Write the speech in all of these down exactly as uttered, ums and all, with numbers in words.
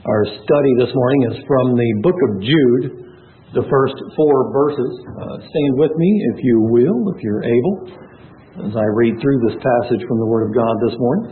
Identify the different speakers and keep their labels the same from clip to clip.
Speaker 1: Our study this morning is from the book of Jude, the first four verses. Uh, stand with me, if you will, if you're able, as I read through this passage from the Word of God this morning.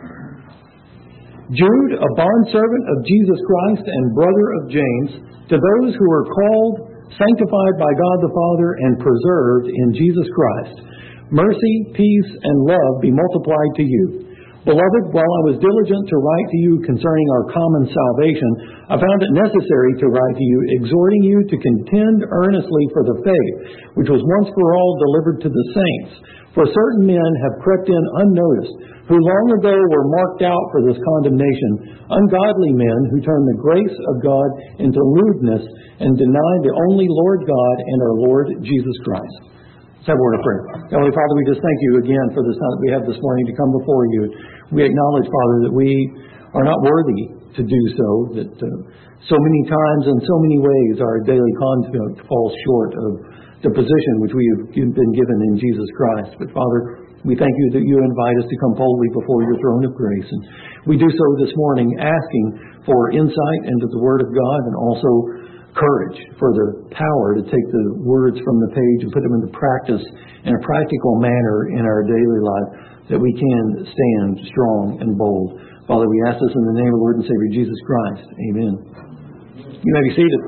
Speaker 1: Jude, a bondservant of Jesus Christ and brother of James, to those who are called, sanctified by God the Father, and preserved in Jesus Christ, mercy, peace, and love be multiplied to you. Beloved, while I was diligent to write to you concerning our common salvation, I found it necessary to write to you, exhorting you to contend earnestly for the faith, which was once for all delivered to the saints. For certain men have crept in unnoticed, who long ago were marked out for this condemnation, ungodly men who turn the grace of God into lewdness and deny the only Lord God and our Lord Jesus Christ. Let's have a word of prayer. Heavenly Father, we just thank you again for this time that we have this morning to come before you. We acknowledge, Father, that we are not worthy to do so, that uh, so many times and so many ways our daily conduct falls short of the position which we have been given in Jesus Christ. But Father, we thank you that you invite us to come boldly before your throne of grace. And we do so this morning asking for insight into the Word of God and also courage for the power to take the words from the page and put them into practice in a practical manner in our daily life, that we can stand strong and bold. Father, we ask this in the name of the Lord and Savior Jesus Christ. Amen. You may be seated.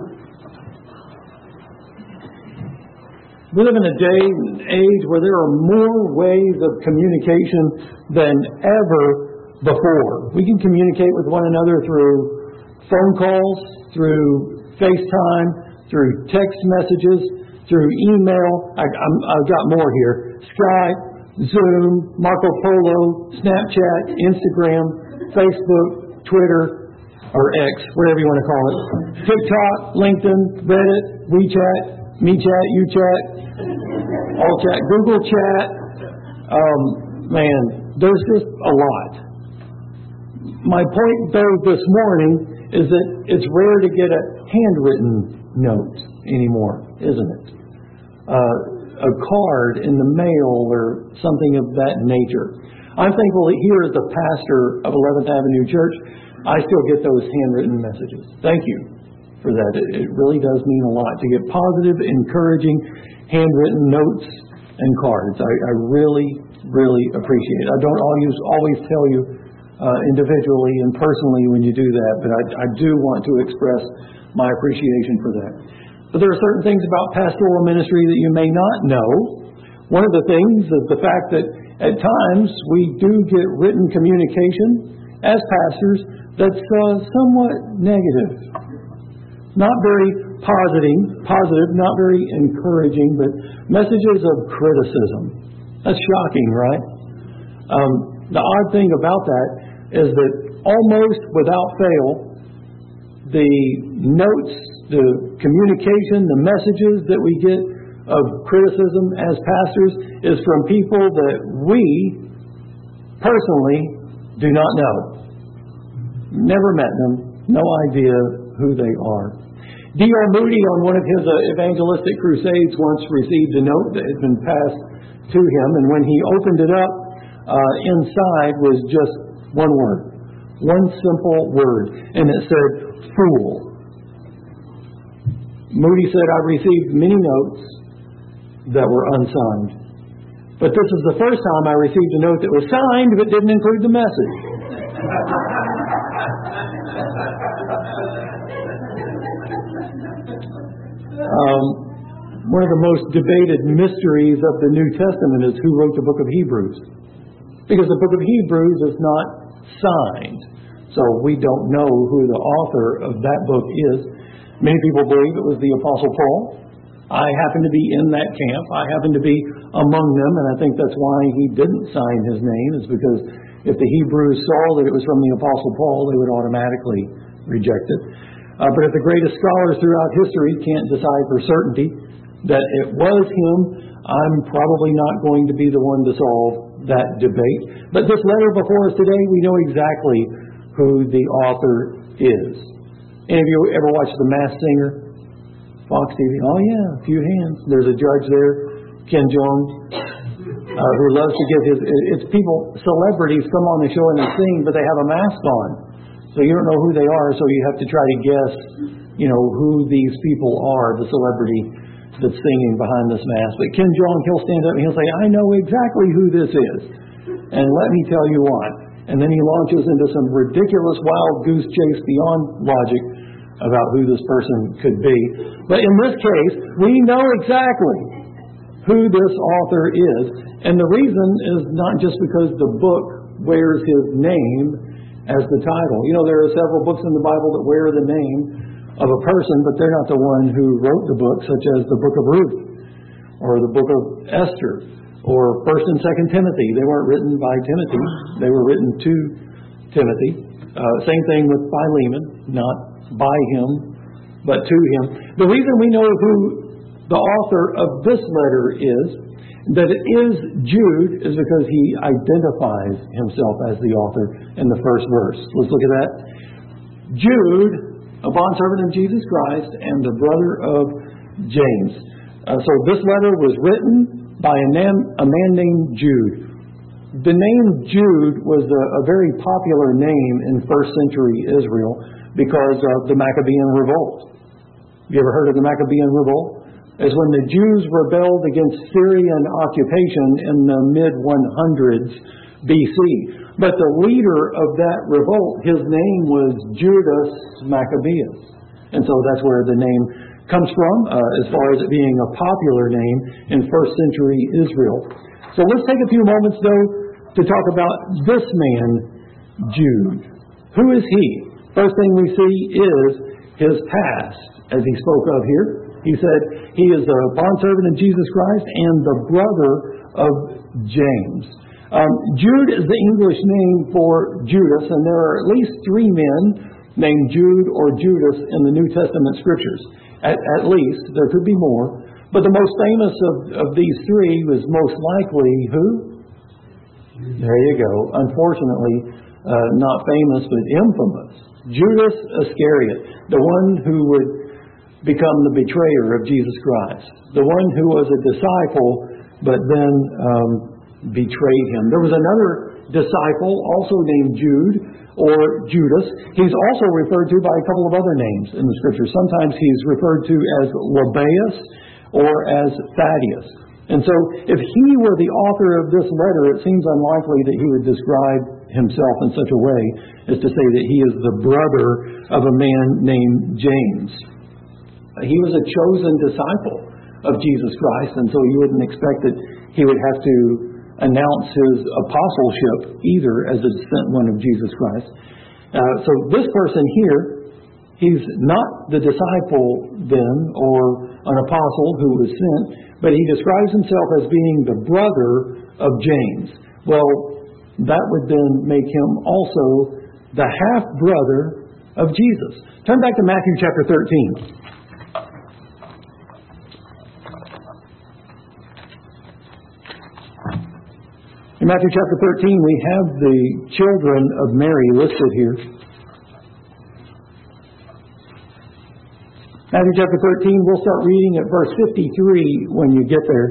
Speaker 1: We live in a day and age where there are more ways of communication than ever before. We can communicate with one another through phone calls, through FaceTime, through text messages, through email. I, I'm, I've got more here. Skype, Zoom, Marco Polo, Snapchat, Instagram, Facebook, Twitter, or X, whatever you want to call it. TikTok, LinkedIn, Reddit, WeChat, MeChat, UChat, All Chat, Google Chat. Um, man, there's just a lot. My point, though, this morning is that it's rare to get a handwritten note anymore, isn't it? Uh, a card in the mail or something of that nature. I'm thankful that here as the pastor of eleventh Avenue Church, I still get those handwritten messages. Thank you for that. It, it really does mean a lot to get positive, encouraging, handwritten notes and cards. I, I really, really appreciate it. I don't always, always tell you Uh, individually and personally when you do that, but I, I do want to express my appreciation for that. But there are certain things about pastoral ministry that you may not know. One of the things is the fact that at times we do get written communication as pastors that's uh, somewhat negative. Not very positive, positive, not very encouraging, but messages of criticism. That's shocking, right? Um, the odd thing about that is that almost without fail, the notes, the communication, the messages that we get of criticism as pastors is from people that we personally do not know. Never met them, no idea who they are. D L Moody on one of his uh, evangelistic crusades once received a note that had been passed to him, and when he opened it up, uh, inside was just one word, one simple word, and it said, fool. Moody said, I received many notes that were unsigned, but this is the first time I received a note that was signed but didn't include the message. um, one of the most debated mysteries of the New Testament is who wrote the book of Hebrews. Because the book of Hebrews is not signed. So we don't know who the author of that book is. Many people believe it was the Apostle Paul. I happen to be in that camp. I happen to be among them, and I think that's why he didn't sign his name, is because if the Hebrews saw that it was from the Apostle Paul, they would automatically reject it. Uh, but if the greatest scholars throughout history can't decide for certainty that it was him, I'm probably not going to be the one to solve that debate. But this letter before us today, we know exactly who the author is. Any of you ever watched The Masked Singer? Fox T V? Oh yeah, a few hands. There's a judge there, Ken Jeong, uh, who loves to get his... It's people, celebrities come on the show and they sing, but they have a mask on. So you don't know who they are, so you have to try to guess, you know, who these people are, the celebrity that's singing behind this mask. But Ken Jeong, he'll stand up and he'll say, I know exactly who this is. And let me tell you why. And then he launches into some ridiculous wild goose chase beyond logic about who this person could be. But in this case, we know exactly who this author is. And the reason is not just because the book wears his name as the title. You know, there are several books in the Bible that wear the name of a person, but they're not the one who wrote the book, such as the book of Ruth or the book of Esther or First and Second Timothy. They weren't written by Timothy. They were written to Timothy. Uh, same thing with Philemon, not by him, but to him. The reason we know who the author of this letter is, that it is Jude, is because he identifies himself as the author in the first verse. Let's look at that. Jude, a bondservant of Jesus Christ and the brother of James. Uh, so this letter was written by a, nam- a man named Jude. The name Jude was a, a very popular name in first century Israel because of the Maccabean revolt. You ever heard of the Maccabean revolt? It's when the Jews rebelled against Syrian occupation in the mid hundreds B C. But the leader of that revolt, his name was Judas Maccabeus. And so that's where the name comes from, uh, as far as it being a popular name in first century Israel. So let's take a few moments, though, to talk about this man, Jude. Who is he? First thing we see is his past, as he spoke of here. He said he is a bondservant of Jesus Christ and the brother of James. Um, Jude is the English name for Judas, and there are at least three men named Jude or Judas in the New Testament Scriptures. At, at least. There could be more. But the most famous of, of these three was most likely who? There you go. Unfortunately, uh, not famous, but infamous. Judas Iscariot, the one who would become the betrayer of Jesus Christ. The one who was a disciple, but then um, betrayed him. There was another disciple, also named Jude, or Judas. He's also referred to by a couple of other names in the Scripture. Sometimes he's referred to as Lebbaeus or as Thaddeus. And so if he were the author of this letter, it seems unlikely that he would describe himself in such a way as to say that he is the brother of a man named James. He was a chosen disciple of Jesus Christ, and so you wouldn't expect that he would have to announce his apostleship either as a sent one of Jesus Christ. Uh, so this person here, he's not the disciple then or an apostle who was sent, but he describes himself as being the brother of James. Well, that would then make him also the half-brother of Jesus. Turn back to Matthew chapter thirteen. In Matthew chapter thirteen, we have the children of Mary listed here. Matthew chapter thirteen, we'll start reading at verse fifty-three when you get there.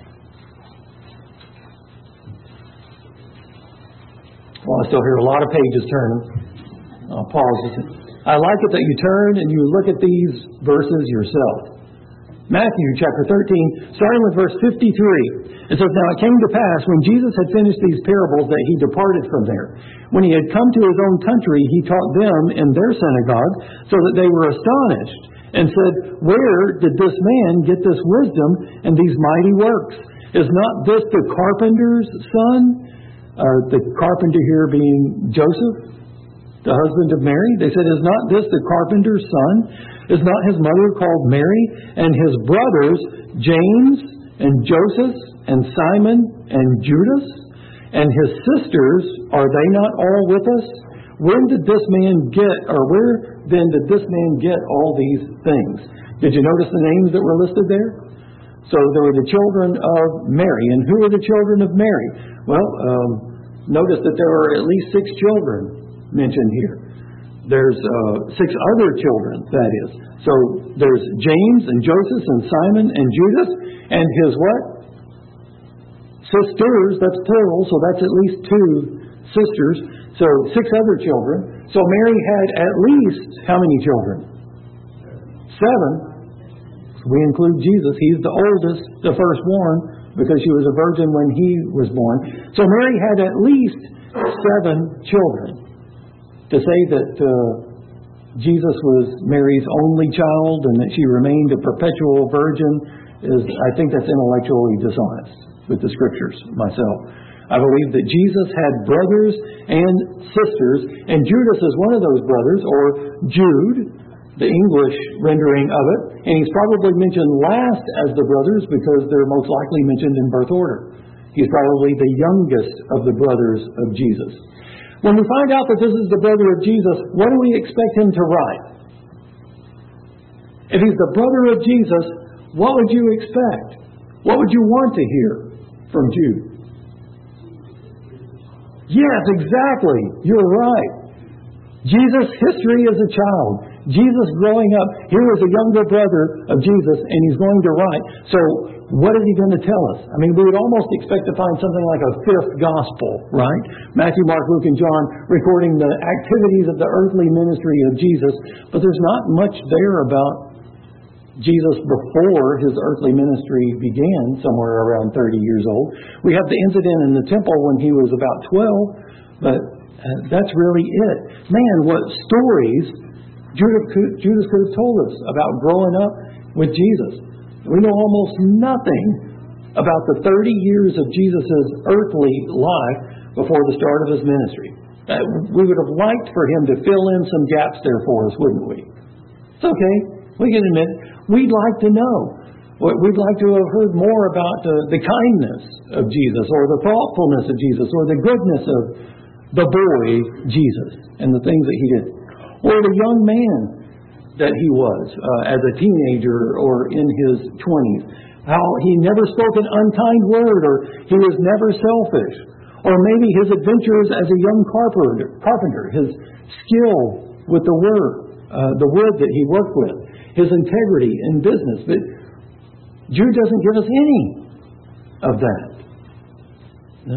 Speaker 1: Well, I still hear a lot of pages turning. I'll pause. I like it that you turn and you look at these verses yourself. Matthew chapter thirteen, starting with verse fifty-three. It says, Now it came to pass, when Jesus had finished these parables, that he departed from there. When he had come to his own country, he taught them in their synagogue, so that they were astonished, and said, Where did this man get this wisdom and these mighty works? Is not this the carpenter's son? Uh, the carpenter here being Joseph, the husband of Mary. They said, Is not this the carpenter's son? Is not his mother called Mary? And his brothers, James and Joseph and Simon and Judas? And his sisters, are they not all with us? When did this man get, or where then did this man get all these things? Did you notice the names that were listed there? So there were the children of Mary. And who are the children of Mary? Well, um, notice that there are at least six children mentioned here. There's uh, six other children, that is. So there's James and Joseph and Simon and Judas and his what? Sisters, that's plural, so that's at least two sisters. So six other children. So Mary had at least how many children? Seven. So we include Jesus. He's the oldest, the firstborn, because she was a virgin when he was born. So Mary had at least seven children. To say that uh, Jesus was Mary's only child and that she remained a perpetual virgin is, I think that's intellectually dishonest with the Scriptures myself. I believe that Jesus had brothers and sisters, and Judas is one of those brothers, or Jude, the English rendering of it, and he's probably mentioned last as the brothers because they're most likely mentioned in birth order. He's probably the youngest of the brothers of Jesus. When we find out that this is the brother of Jesus, what do we expect him to write? If he's the brother of Jesus, what would you expect? What would you want to hear from Jude? Yes, exactly. You're right. Jesus' history as a child. Jesus growing up. Here is a younger brother of Jesus, and he's going to write. So, what is he going to tell us? I mean, we would almost expect to find something like a fifth gospel, right? Matthew, Mark, Luke, and John recording the activities of the earthly ministry of Jesus. But there's not much there about Jesus before his earthly ministry began, somewhere around thirty years old. We have the incident in the temple when he was about twelve, but uh, that's really it. Man, what stories Judas could, Judas could have told us about growing up with Jesus. We know almost nothing about the thirty years of Jesus' earthly life before the start of his ministry. Uh, we would have liked for him to fill in some gaps there for us, wouldn't we? It's okay. We can admit we'd like to know. We'd like to have heard more about uh, the kindness of Jesus, or the thoughtfulness of Jesus, or the goodness of the boy Jesus and the things that he did. Or the young man that he was uh, as a teenager or in his twenties. How he never spoke an unkind word, or he was never selfish. Or maybe his adventures as a young carpenter, carpenter his skill with the wood, uh, the wood that he worked with, his integrity in business. But Jude doesn't give us any of that. No?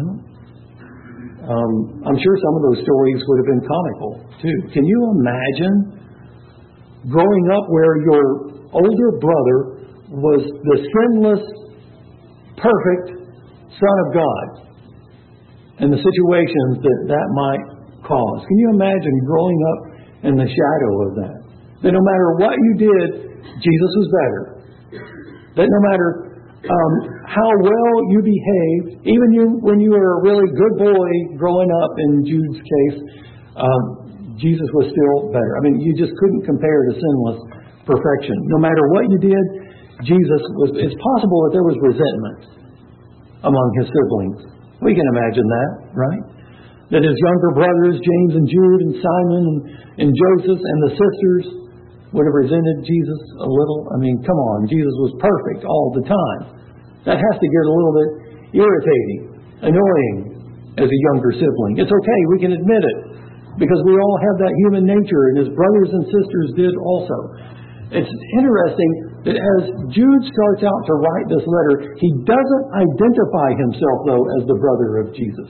Speaker 1: Um, I'm sure some of those stories would have been comical, too. Can you imagine growing up where your older brother was the sinless, perfect Son of God, and the situations that that might cause? Can you imagine growing up in the shadow of that? That no matter what you did, Jesus was better. That no matter um, how well you behaved, even you when you were a really good boy growing up, in Jude's case, um, Jesus was still better. I mean, you just couldn't compare to sinless perfection. No matter what you did, Jesus was. It's possible that there was resentment among his siblings. We can imagine that, right? That his younger brothers, James and Jude and Simon and, and Joseph and the sisters, would have resented Jesus a little. I mean, come on, Jesus was perfect all the time. That has to get a little bit irritating, annoying as a younger sibling. It's okay, we can admit it, because we all have that human nature, and his brothers and sisters did also. It's interesting that as Jude starts out to write this letter, he doesn't identify himself, though, as the brother of Jesus.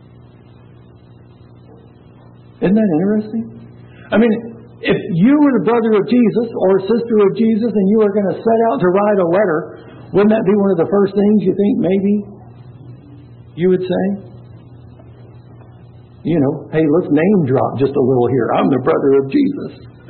Speaker 1: Isn't that interesting? I mean, if you were the brother of Jesus or sister of Jesus and you were going to set out to write a letter, wouldn't that be one of the first things you think maybe you would say? You know, hey, let's name drop just a little here. I'm the brother of Jesus.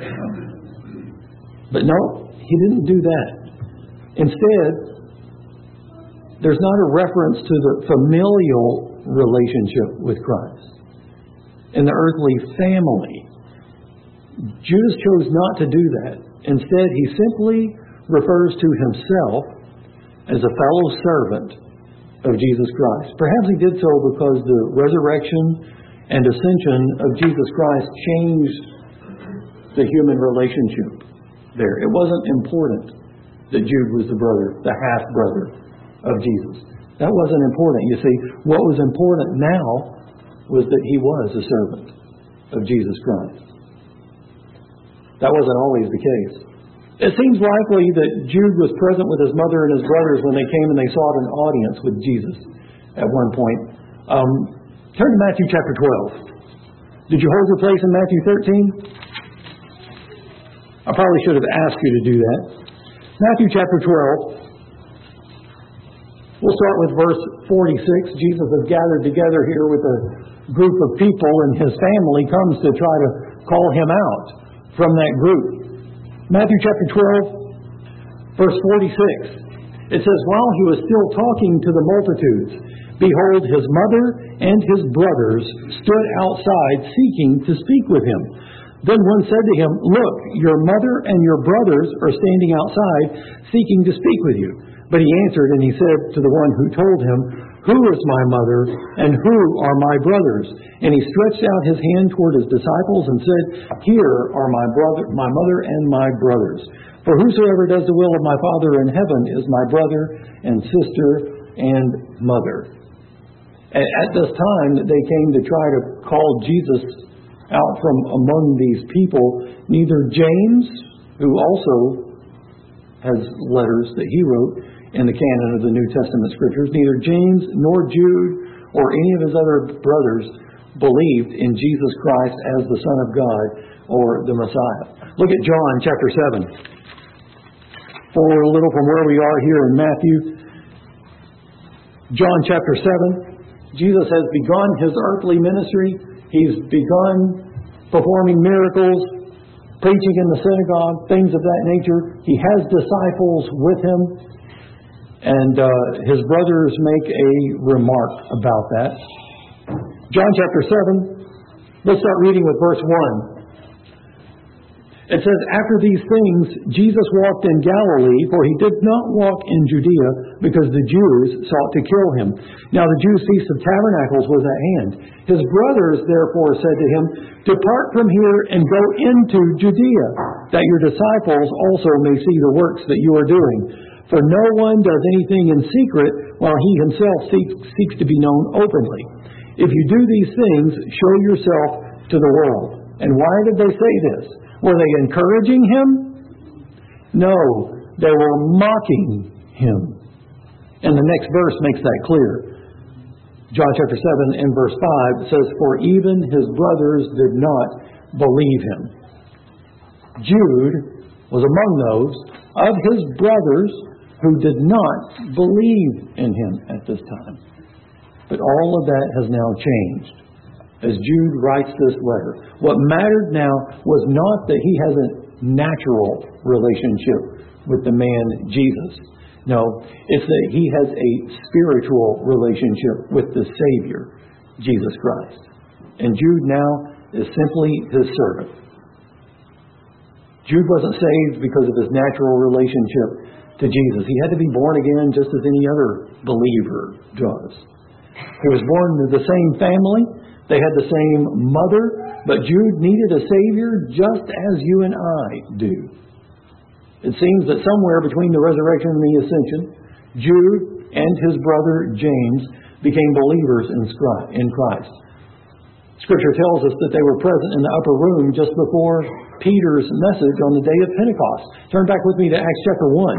Speaker 1: But no, he didn't do that. Instead, there's not a reference to the familial relationship with Christ in the earthly family. Judas chose not to do that. Instead, he simply refers to himself as a fellow servant of Jesus Christ. Perhaps he did so because the resurrection and ascension of Jesus Christ changed the human relationship there. It wasn't important that Jude was the brother, the half-brother of Jesus. That wasn't important. You see, what was important now was that he was a servant of Jesus Christ. That wasn't always the case. It seems likely that Jude was present with his mother and his brothers when they came and they sought an audience with Jesus at one point. Um, turn to Matthew chapter twelve. Did you hold your place in Matthew thirteen? I probably should have asked you to do that. Matthew chapter twelve. We'll start with verse forty-six. Jesus is gathered together here with a group of people, and his family comes to try to call him out from that group. Matthew chapter twelve, verse forty-six. It says, while he was still talking to the multitudes, behold, his mother and his brothers stood outside seeking to speak with him. Then one said to him, look, your mother and your brothers are standing outside seeking to speak with you. But he answered and he said to the one who told him, who is my mother and who are my brothers? And he stretched out his hand toward his disciples and said, here are my brother, my mother and my brothers. For whosoever does the will of my Father in heaven is my brother and sister and mother. At this time that they came to try to call Jesus out from among these people, neither James, who also has letters that he wrote in the canon of the New Testament Scriptures, neither James nor Jude or any of his other brothers believed in Jesus Christ as the Son of God or the Messiah. Look at John chapter seven. Forward a little from where we are here in Matthew. John chapter seven. Jesus has begun his earthly ministry. He's begun performing miracles, preaching in the synagogue, things of that nature. He has disciples with him. And uh, his brothers make a remark about that. John chapter seven. Let's start reading with verse one. It says, after these things, Jesus walked in Galilee, for he did not walk in Judea, because the Jews sought to kill him. Now the Jews' feast of tabernacles was at hand. His brothers therefore said to him, depart from here and go into Judea, that your disciples also may see the works that you are doing. For no one does anything in secret, while he himself seeks, seeks to be known openly. If you do these things, show yourself to the world. And why did they say this? Were they encouraging him? No, they were mocking him. And the next verse makes that clear. John chapter seven and verse five says, for even his brothers did not believe him. Jude was among those of his brothers who did not believe in him at this time. But all of that has now changed as Jude writes this letter. What mattered now was not that he has a natural relationship with the man Jesus. No, it's that he has a spiritual relationship with the Savior, Jesus Christ. And Jude now is simply his servant. Jude wasn't saved because of his natural relationship to Jesus. He had to be born again just as any other believer does. He was born into the same family. They had the same mother, but Jude needed a Savior just as you and I do. It seems that somewhere between the resurrection and the ascension, Jude and his brother James became believers in Christ. Scripture tells us that they were present in the upper room just before Peter's message on the day of Pentecost. Turn back with me to Acts chapter one.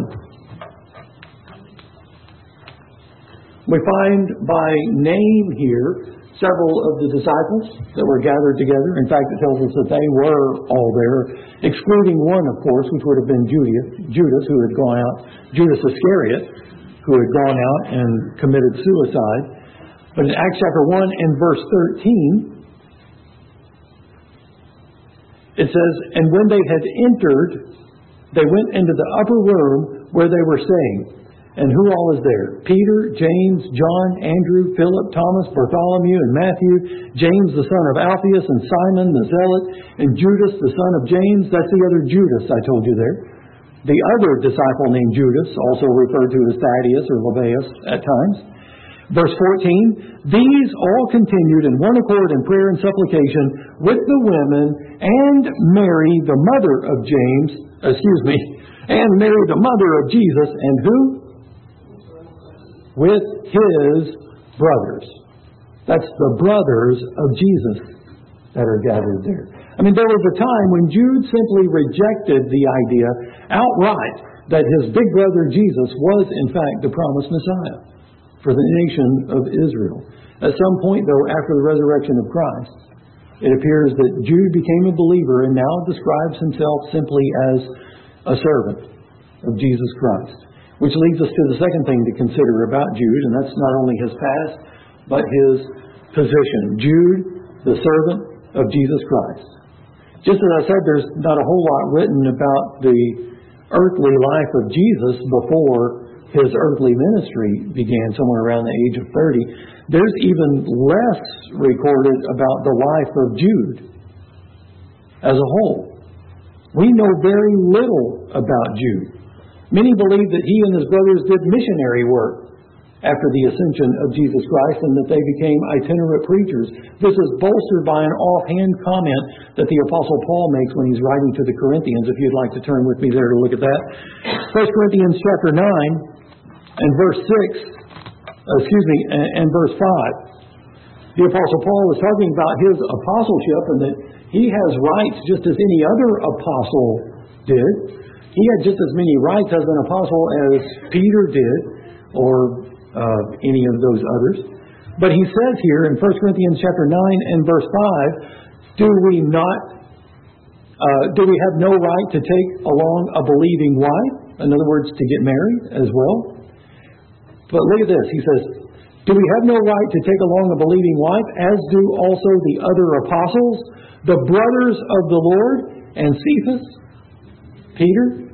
Speaker 1: We find by name here several of the disciples that were gathered together. In fact, it tells us that they were all there, excluding one, of course, which would have been Judas, who had gone out, Judas Iscariot, who had gone out and committed suicide. But in Acts chapter one and verse thirteen, it says, and when they had entered, they went into the upper room where they were staying. And who all is there? Peter, James, John, Andrew, Philip, Thomas, Bartholomew, and Matthew, James the son of Alphaeus, and Simon the Zealot, and Judas the son of James. That's the other Judas I told you there. The other disciple named Judas, also referred to as Thaddeus or Lebbaeus at times. Verse fourteen, these all continued in one accord in prayer and supplication with the women and Mary, the mother of James, excuse me, and Mary, the mother of Jesus, and who? With his brothers. That's the brothers of Jesus that are gathered there. I mean, there was a time when Jude simply rejected the idea outright that his big brother Jesus was, in fact, the promised Messiah for the nation of Israel. At some point, though, after the resurrection of Christ, it appears that Jude became a believer and now describes himself simply as a servant of Jesus Christ. Which leads us to the second thing to consider about Jude, and that's not only his past, but his position. Jude, the servant of Jesus Christ. Just as I said, there's not a whole lot written about the earthly life of Jesus before his earthly ministry began, somewhere around the age of thirty. There's even less recorded about the life of Jude as a whole. We know very little about Jude. Many believe that he and his brothers did missionary work after the ascension of Jesus Christ and that they became itinerant preachers. This is bolstered by an offhand comment that the Apostle Paul makes when he's writing to the Corinthians. If you'd like to turn with me there to look at that. First Corinthians chapter nine and verse six, excuse me, and verse five. The Apostle Paul is talking about his apostleship and that he has rights just as any other apostle did. He had just as many rights as an apostle as Peter did, or uh, any of those others. But he says here in First Corinthians chapter nine and verse five, do we not, uh, do we have no right to take along a believing wife? In other words, to get married as well? But look at this. He says, do we have no right to take along a believing wife, as do also the other apostles, the brothers of the Lord, and Cephas, Peter?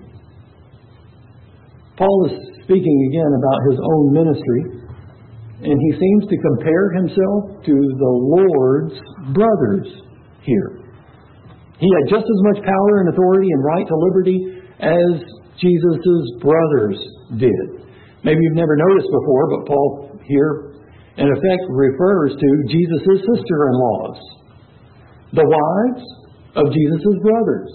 Speaker 1: Paul is speaking again about his own ministry, and he seems to compare himself to the Lord's brothers here. He had just as much power and authority and right to liberty as Jesus' brothers did. Maybe you've never noticed before, but Paul here, in effect, refers to Jesus' sister-in-laws, the wives of Jesus' brothers.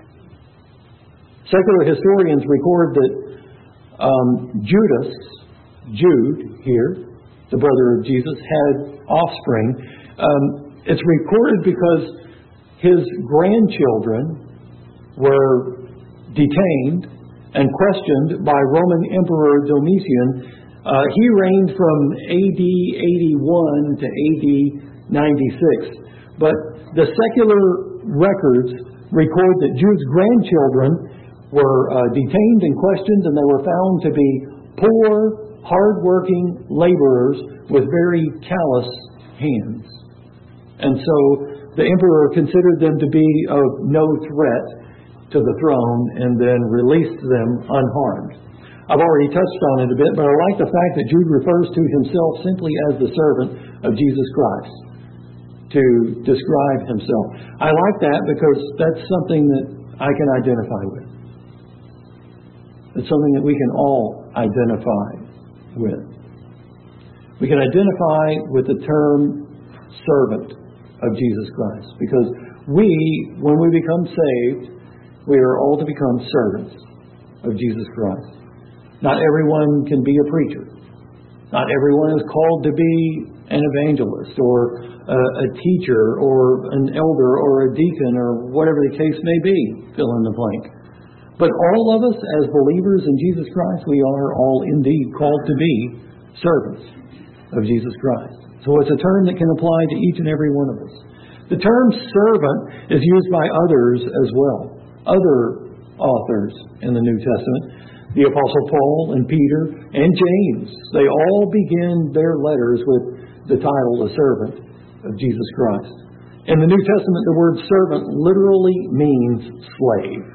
Speaker 1: Secular historians record that um, Judas, Jude here, the brother of Jesus, had offspring. Um, it's recorded because his grandchildren were detained and questioned by Roman Emperor Domitian. Uh, he reigned from A D eighty-one to A D ninety-six. But the secular records record that Jude's grandchildren were uh, detained and questioned, and they were found to be poor, hard-working laborers with very callous hands. And so the emperor considered them to be of no threat to the throne and then released them unharmed. I've already touched on it a bit, but I like the fact that Jude refers to himself simply as the servant of Jesus Christ to describe himself. I like that because that's something that I can identify with. It's something that we can all identify with. We can identify with the term servant of Jesus Christ because we, when we become saved, we are all to become servants of Jesus Christ. Not everyone can be a preacher. Not everyone is called to be an evangelist or a, a teacher or an elder or a deacon or whatever the case may be. Fill in the blank. But all of us as believers in Jesus Christ, we are all indeed called to be servants of Jesus Christ. So it's a term that can apply to each and every one of us. The term servant is used by others as well. Other authors in the New Testament. The Apostle Paul and Peter and James. They all begin their letters with the title, the servant of Jesus Christ. In the New Testament, the word servant literally means slave.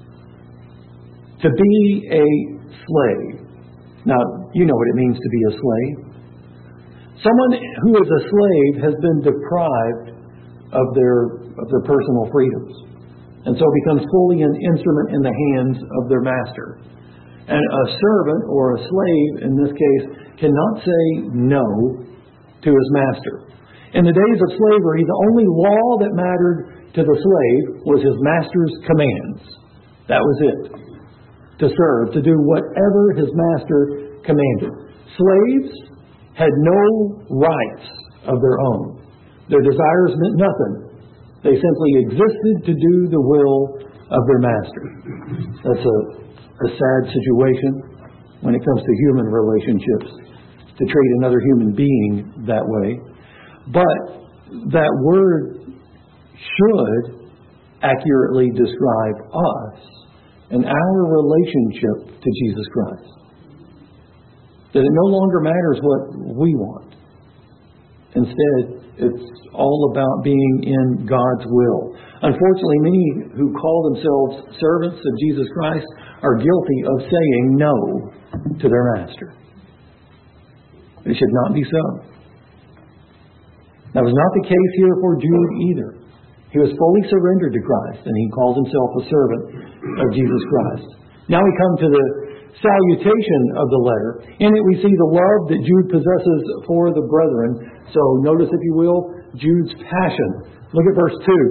Speaker 1: To be a slave. Now, you know what it means to be a slave. Someone who is a slave has been deprived of their, of their personal freedoms, and so becomes fully an instrument in the hands of their master. And a servant, or a slave in this case, cannot say no to his master. In the days of slavery, the only law that mattered to the slave was his master's commands. That was it. To serve, to do whatever his master commanded. Slaves had no rights of their own. Their desires meant nothing. They simply existed to do the will of their master. That's a, a sad situation when it comes to human relationships, to treat another human being that way. But that word should accurately describe us and our relationship to Jesus Christ. That it no longer matters what we want. Instead, it's all about being in God's will. Unfortunately, many who call themselves servants of Jesus Christ are guilty of saying no to their master. It should not be so. That was not the case here for Jude either. He was fully surrendered to Christ, and he calls himself a servant of Jesus Christ. Now we come to the salutation of the letter. In it we see the love that Jude possesses for the brethren. So notice, if you will, Jude's passion. Look at verse two.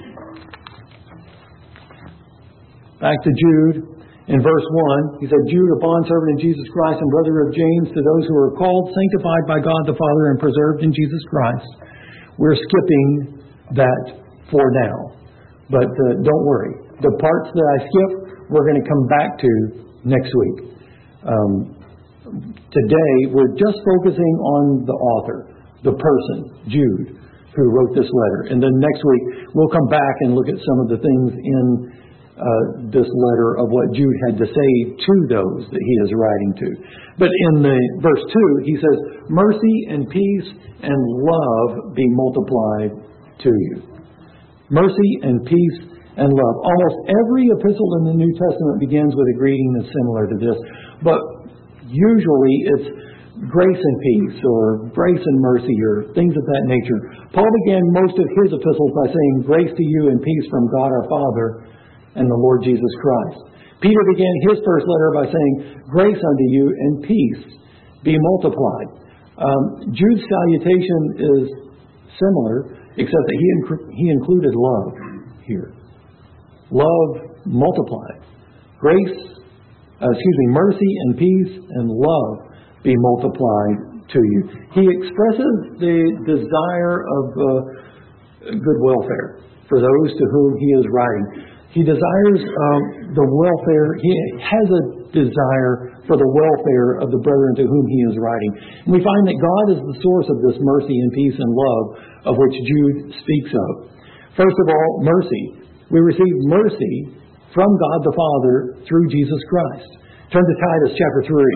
Speaker 1: Back to Jude. In verse one, he said, Jude, a bondservant of Jesus Christ and brother of James, to those who are called, sanctified by God the Father, and preserved in Jesus Christ. We're skipping that for now. But uh, don't worry. The parts that I skip, we're going to come back to next week. Um, today, we're just focusing on the author, the person, Jude, who wrote this letter. And then next week, we'll come back and look at some of the things in Uh, this letter of what Jude had to say to those that he is writing to. But in the verse two, he says, mercy and peace and love be multiplied to you. Mercy and peace and love. Almost every epistle in the New Testament begins with a greeting that's similar to this. But usually it's grace and peace, or grace and mercy, or things of that nature. Paul began most of his epistles by saying, grace to you and peace from God our Father and the Lord Jesus Christ. Peter began his first letter by saying, grace unto you and peace be multiplied. Um, Jude's salutation is similar, except that he, inc- he included love here. Love multiplied. Grace, uh, excuse me, mercy and peace and love be multiplied to you. He expresses the desire of uh, good welfare for those to whom he is writing. He desires um, the welfare, he has a desire for the welfare of the brethren to whom he is writing. And we find that God is the source of this mercy and peace and love of which Jude speaks of. First of all, mercy. We receive mercy from God the Father through Jesus Christ. Turn to Titus chapter three.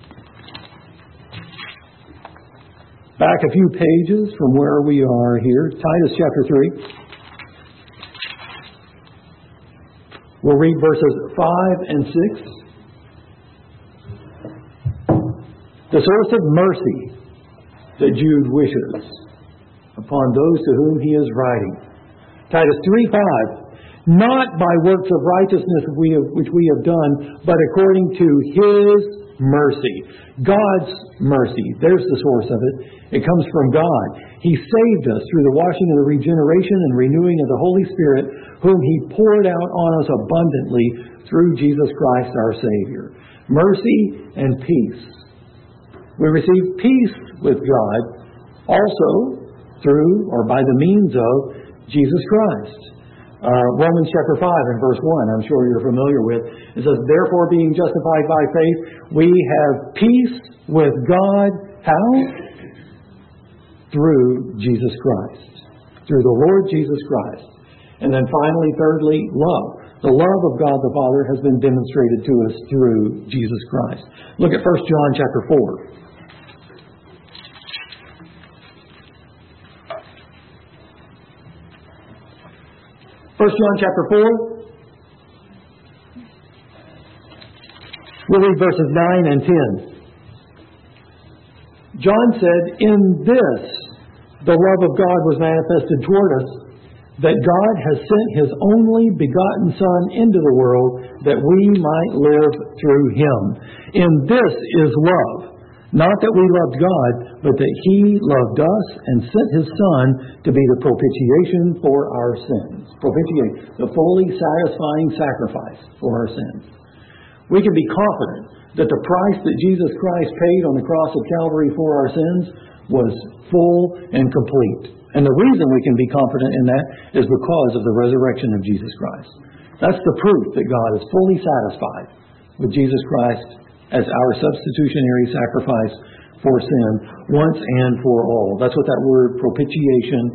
Speaker 1: Back a few pages from where we are here. Titus chapter three. We'll read verses five and six. The source of mercy that Jude wishes upon those to whom he is writing. Titus three five. Not by works of righteousness we have, which we have done, but according to His mercy. God's mercy. There's the source of it. It comes from God. He saved us through the washing of the regeneration and renewing of the Holy Spirit, whom He poured out on us abundantly through Jesus Christ our Savior. Mercy and peace. We receive peace with God also through or by the means of Jesus Christ. Uh, Romans chapter five and verse one, I'm sure you're familiar with. It says, therefore being justified by faith, we have peace with God. How? Through Jesus Christ. Through the Lord Jesus Christ. And then finally, thirdly, love. The love of God the Father has been demonstrated to us through Jesus Christ. Look at First John chapter four. First John chapter four. We'll read verses nine and ten. John said, in this the love of God was manifested toward us, that God has sent His only begotten Son into the world, that we might live through Him. In this is love. Not that we loved God, but that He loved us and sent His Son to be the propitiation for our sins. Propitiate, the fully satisfying sacrifice for our sins. We can be confident that the price that Jesus Christ paid on the cross of Calvary for our sins was full and complete. And the reason we can be confident in that is because of the resurrection of Jesus Christ. That's the proof that God is fully satisfied with Jesus Christ as our substitutionary sacrifice for sin once and for all. That's what that word propitiation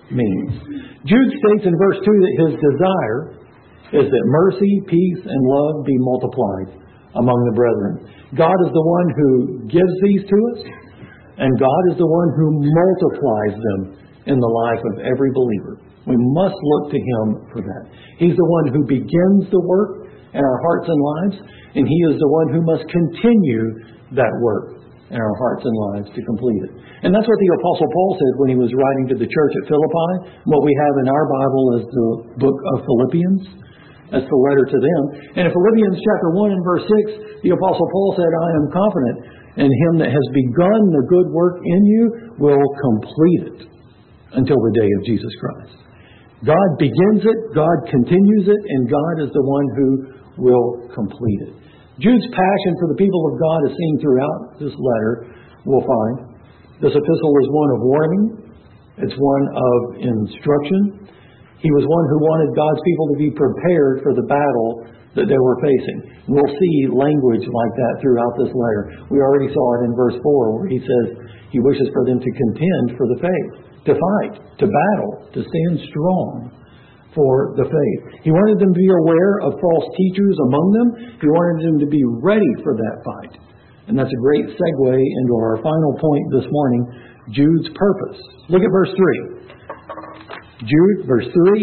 Speaker 1: means. Jude states in verse two that his desire is that mercy, peace, and love be multiplied among the brethren. God is the one who gives these to us, and God is the one who multiplies them in the life of every believer. We must look to Him for that. He's the one who begins the work in our hearts and lives, and He is the one who must continue that work in our hearts and lives to complete it. And that's what the Apostle Paul said when he was writing to the church at Philippi. What we have in our Bible is the book of Philippians. That's the letter to them. And in Philippians chapter one and verse six, the Apostle Paul said, I am confident in Him that has begun the good work in you will complete it until the day of Jesus Christ. God begins it, God continues it, and God is the one who will complete it. Jude's passion for the people of God is seen throughout this letter, we'll find. This epistle is one of warning. It's one of instruction. He was one who wanted God's people to be prepared for the battle that they were facing. We'll see language like that throughout this letter. We already saw it in verse four where he says he wishes for them to contend for the faith, to fight, to battle, to stand strong for the faith. He wanted them to be aware of false teachers among them. He wanted them to be ready for that fight. And that's a great segue into our final point this morning, Jude's purpose. Look at verse three. Jude, verse three.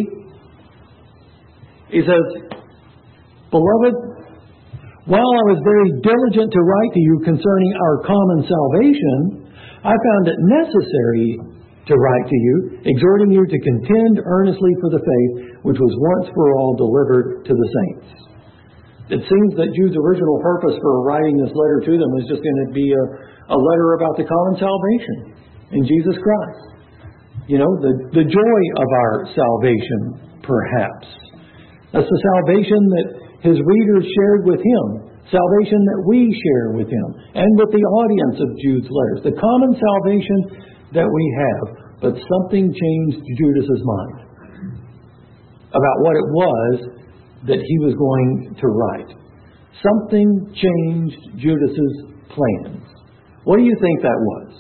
Speaker 1: He says, Beloved, while I was very diligent to write to you concerning our common salvation, I found it necessary to write to you, exhorting you to contend earnestly for the faith which was once for all delivered to the saints. It seems that Jude's original purpose for writing this letter to them was just going to be a, a letter about the common salvation in Jesus Christ. You know, the, the joy of our salvation, perhaps. That's the salvation that his readers shared with him. Salvation that we share with him and with the audience of Jude's letters. The common salvation that we have, but something changed Judas's mind about what it was that he was going to write. Something changed Judas's plans. What do you think that was?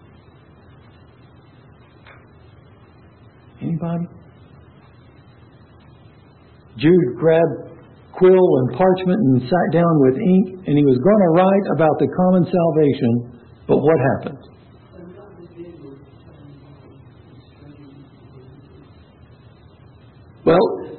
Speaker 1: Anybody? Jude grabbed quill and parchment and sat down with ink, and he was going to write about the common salvation, but what happened? Well,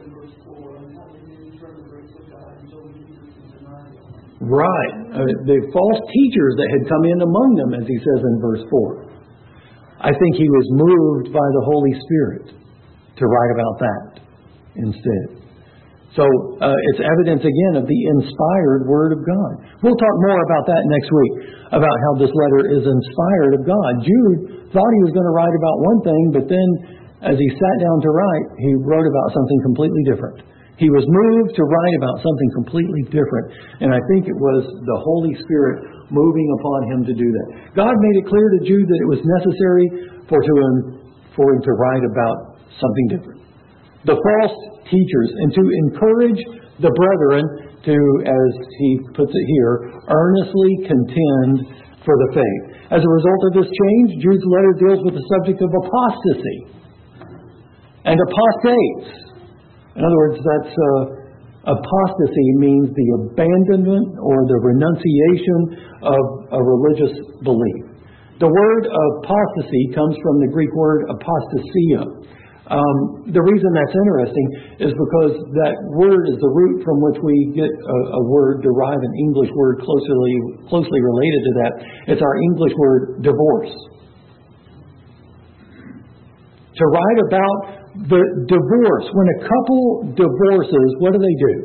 Speaker 1: right. Uh, the false teachers that had come in among them, as he says in verse four. I think he was moved by the Holy Spirit to write about that instead. So uh, it's evidence again of the inspired Word of God. We'll talk more about that next week, about how this letter is inspired of God. Jude thought he was going to write about one thing, but then as he sat down to write, he wrote about something completely different. He was moved to write about something completely different. And I think it was the Holy Spirit moving upon him to do that. God made it clear to Jude that it was necessary for, to him, for him to write about something different. The false teachers, and to encourage the brethren to, as he puts it here, earnestly contend for the faith. As a result of this change, Jude's letter deals with the subject of apostasy and apostates. In other words, that's uh, apostasy means the abandonment or the renunciation of a religious belief. The word apostasy comes from the Greek word apostasia. Um, the reason that's interesting is because that word is the root from which we get a, a word, derive an English word closely closely related to that. It's our English word divorce. To write about the divorce. When a couple divorces, what do they do?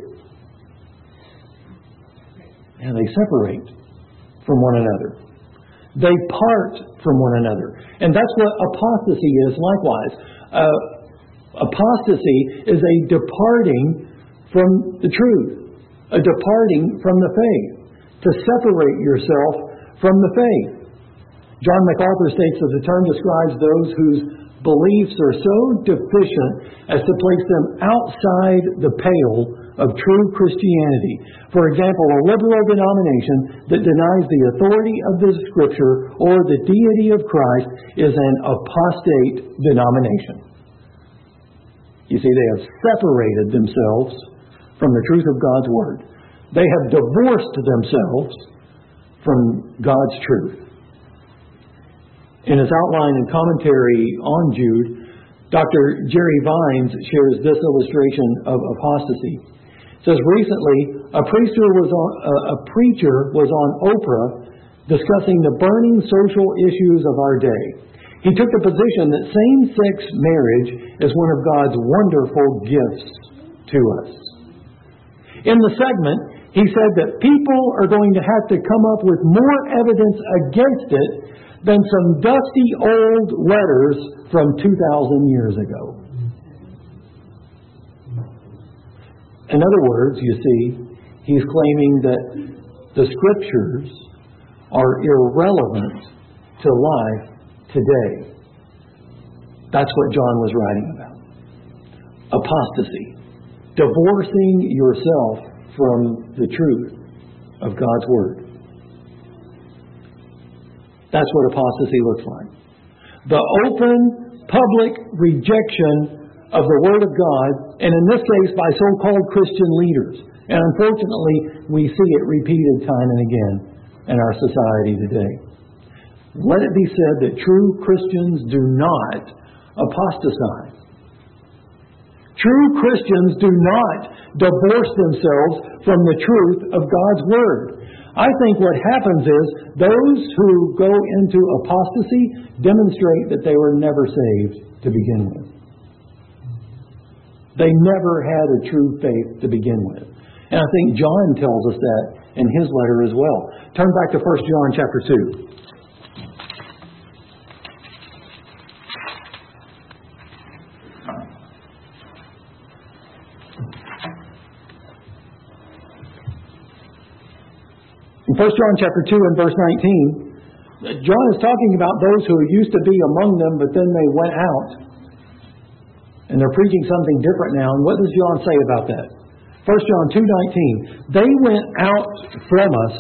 Speaker 1: And they separate from one another. They part from one another. And that's what apostasy is likewise. Uh, apostasy is a departing from the truth. A departing from the faith. To separate yourself from the faith. John MacArthur states that the term describes those whose beliefs are so deficient as to place them outside the pale of true Christianity. For example, a liberal denomination that denies the authority of the Scripture or the deity of Christ is an apostate denomination. You see, they have separated themselves from the truth of God's Word. They have divorced themselves from God's truth. In his outline and commentary on Jude, Doctor Jerry Vines shares this illustration of apostasy. It says, recently, a preacher was on, a preacher was on Oprah discussing the burning social issues of our day. He took the position that same-sex marriage is one of God's wonderful gifts to us. In the segment, he said that people are going to have to come up with more evidence against it than some dusty old letters from two thousand years ago. In other words, you see, he's claiming that the Scriptures are irrelevant to life today. That's what John was writing about. Apostasy. Divorcing yourself from the truth of God's Word. That's what apostasy looks like. The open, public rejection of the Word of God, and in this case by so-called Christian leaders. And unfortunately, we see it repeated time and again in our society today. Let it be said that true Christians do not apostatize. True Christians do not divorce themselves from the truth of God's Word. I think what happens is those who go into apostasy demonstrate that they were never saved to begin with. They never had a true faith to begin with. And I think John tells us that in his letter as well. Turn back to First John chapter two. In First John chapter two and verse nineteen, John is talking about those who used to be among them, but then they went out. And they're preaching something different now. And what does John say about that? First John two nineteen. They went out from us.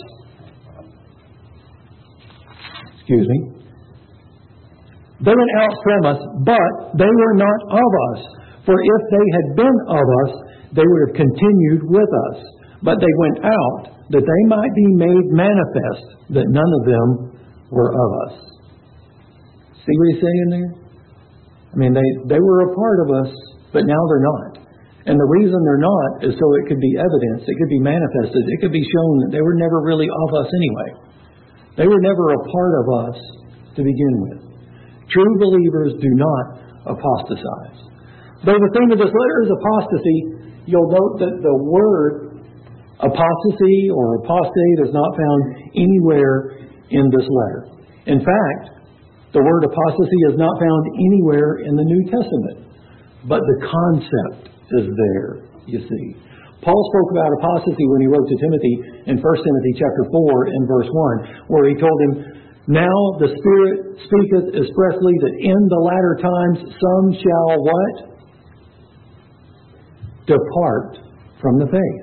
Speaker 1: Excuse me. They went out from us, but they were not of us. For if they had been of us, they would have continued with us. But they went out, that they might be made manifest that none of them were of us. See what he's saying there? I mean, they, they were a part of us, but now they're not. And the reason they're not is so it could be evidenced, it could be manifested, it could be shown that they were never really of us anyway. They were never a part of us to begin with. True believers do not apostatize. Though the theme of this letter is apostasy, you'll note that the word apostasy or apostate is not found anywhere in this letter. In fact, the word apostasy is not found anywhere in the New Testament. But the concept is there, you see. Paul spoke about apostasy when he wrote to Timothy in First Timothy chapter four and verse one, where he told him, now the Spirit speaketh expressly that in the latter times some shall what? Depart from the faith.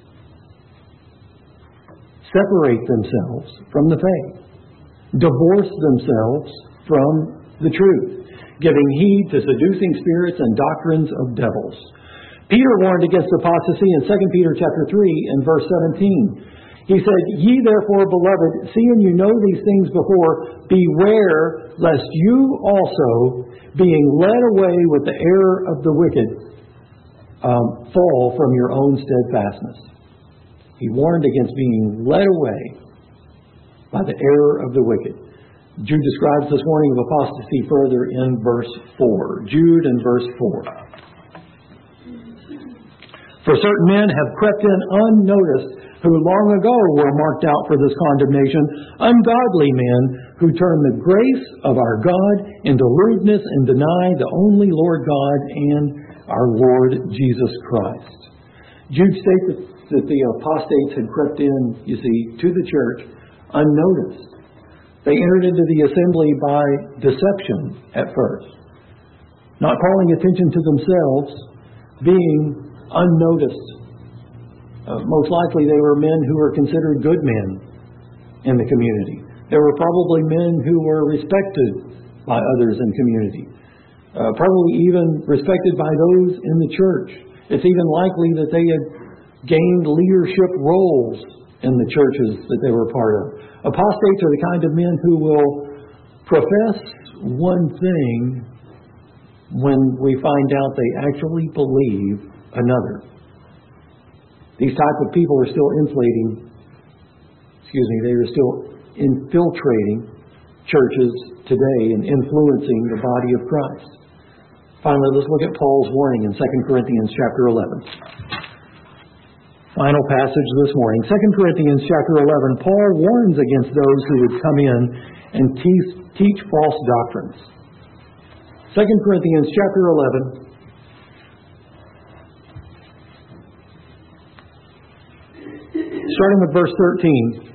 Speaker 1: Separate themselves from the faith. Divorce themselves from the truth, giving heed to seducing spirits and doctrines of devils. Peter warned against apostasy in Second Peter chapter three and verse seventeen. He said, ye therefore, beloved, seeing you know these things before, beware lest you also, being led away with the error of the wicked, um, fall from your own steadfastness. He warned against being led away by the error of the wicked. Jude describes this warning of apostasy further in verse four. Jude in verse four. For certain men have crept in unnoticed, who long ago were marked out for this condemnation, ungodly men who turn the grace of our God into lewdness and deny the only Lord God and our Lord Jesus Christ. Jude states that that the apostates had crept in, you see, to the church unnoticed. They entered into the assembly by deception at first, not calling attention to themselves, being unnoticed. Uh, most likely they were men who were considered good men in the community. They were probably men who were respected by others in the community. uh, probably even respected by those in the church. It's even likely that they had gained leadership roles in the churches that they were part of. Apostates are the kind of men who will profess one thing when we find out they actually believe another. These type of people are still inflating, excuse me, they are still infiltrating churches today and influencing the body of Christ. Finally, let's look at Paul's warning in Second Corinthians chapter eleven. Final passage this morning. Second Corinthians chapter eleven, Paul warns against those who would come in and teach, teach false doctrines. Second Corinthians chapter eleven, starting with verse thirteen.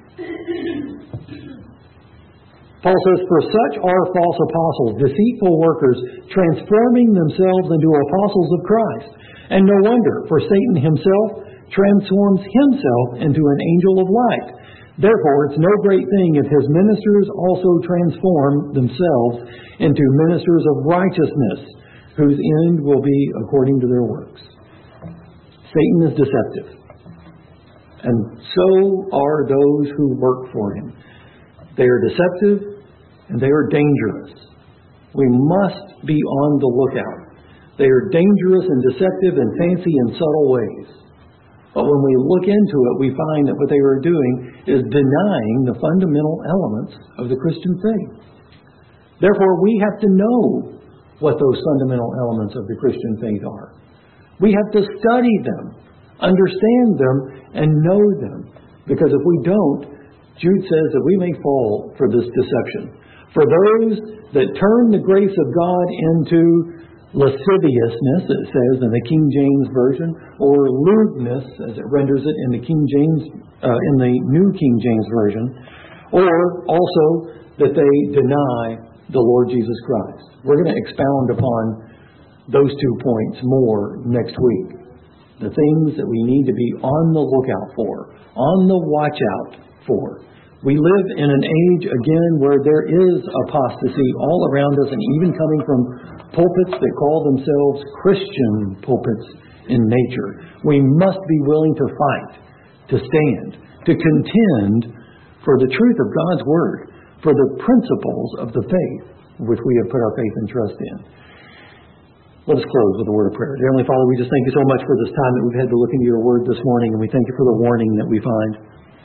Speaker 1: Paul says, "For such are false apostles, deceitful workers, transforming themselves into apostles of Christ. And no wonder, for Satan himself transforms himself into an angel of light. Therefore, it's no great thing if his ministers also transform themselves into ministers of righteousness, whose end will be according to their works." Satan is deceptive, and so are those who work for him. They are deceptive and they are dangerous. We must be on the lookout. They are dangerous and deceptive in fancy and subtle ways. But when we look into it, we find that what they are doing is denying the fundamental elements of the Christian faith. Therefore, we have to know what those fundamental elements of the Christian faith are. We have to study them, understand them, and know them. Because if we don't, Jude says that we may fall for this deception. For those that turn the grace of God into lasciviousness, it says in the King James Version, or lewdness, as it renders it in the King James, uh, in the New King James Version, or also that they deny the Lord Jesus Christ. We're going to expound upon those two points more next week. The things that we need to be on the lookout for, on the watch out for. We live in an age, again, where there is apostasy all around us, and even coming from pulpits that call themselves Christian pulpits in nature. We must be willing to fight, to stand, to contend for the truth of God's Word, for the principles of the faith which we have put our faith and trust in. Let us close with a word of prayer. Dear Heavenly Father, we just thank you so much for this time that we've had to look into your Word this morning, and we thank you for the warning that we find.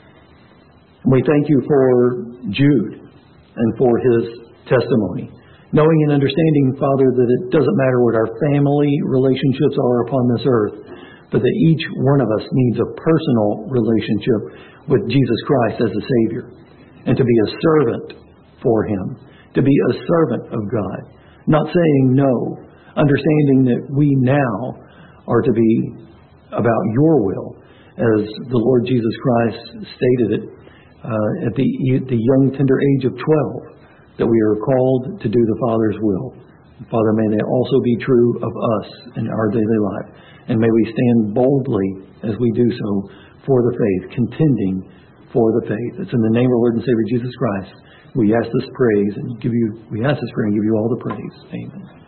Speaker 1: We thank you for Jude and for his testimony. Knowing and understanding, Father, that it doesn't matter what our family relationships are upon this earth, but that each one of us needs a personal relationship with Jesus Christ as a Savior, and to be a servant for Him, to be a servant of God. Not saying no, understanding that we now are to be about your will, as the Lord Jesus Christ stated it Uh, at the, the young, tender age of twelve, that we are called to do the Father's will. Father, may that also be true of us in our daily life. And may we stand boldly as we do so for the faith, contending for the faith. It's in the name of our Lord and Savior Jesus Christ we ask this praise and give you we ask this prayer and give you all the praise. Amen.